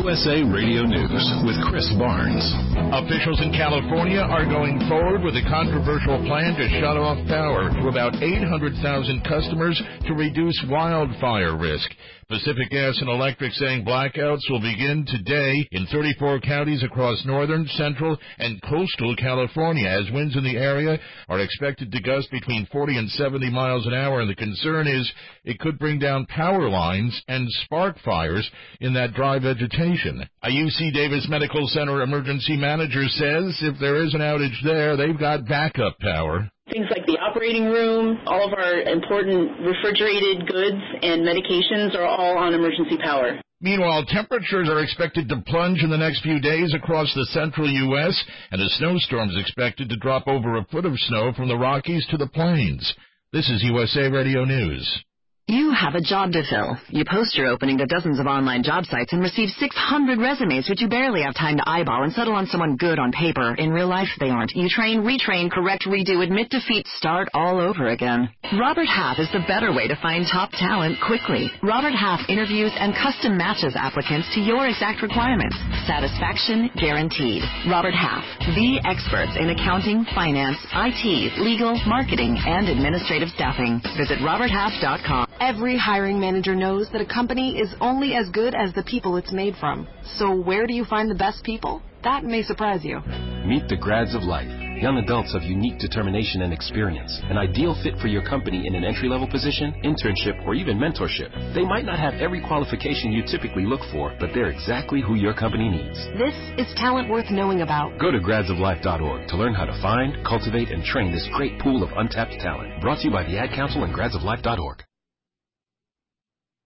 USA Radio News with Chris Barnes. Officials in California are going forward with a controversial plan to shut off power to about 800,000 customers to reduce wildfire risk. Pacific Gas and Electric saying blackouts will begin today in 34 counties across northern, central, and coastal California as winds in the area are expected to gust between 40 and 70 miles an hour, and the concern is it could bring down power lines and spark fires in that dry vegetation. A UC Davis Medical Center emergency manager says if there is an outage there, they've got backup power. Things like the operating room, all of our important refrigerated goods and medications are all on emergency power. Meanwhile, temperatures are expected to plunge in the next few days across the central U.S., and a snowstorm is expected to drop over a foot of snow from the Rockies to the plains. This is USA Radio News. You have a job to fill. You post your opening to dozens of online job sites and receive 600 resumes, which you barely have time to eyeball and settle on someone good on paper. In real life, they aren't. You train, retrain, correct, redo, admit defeat, start all over again. Robert Half is the better way to find top talent quickly. Robert Half interviews and custom matches applicants to your exact requirements. Satisfaction guaranteed. Robert Half, the experts in accounting, finance, IT, legal, marketing, and administrative staffing. Visit roberthalf.com. Every hiring manager knows that a company is only as good as the people it's made from. So where do you find the best people? That may surprise you. Meet the grads of life. Young adults of unique determination and experience. An ideal fit for your company in an entry-level position, internship, or even mentorship. They might not have every qualification you typically look for, but they're exactly who your company needs. This is talent worth knowing about. Go to gradsoflife.org to learn how to find, cultivate, and train this great pool of untapped talent. Brought to you by the Ad Council and gradsoflife.org.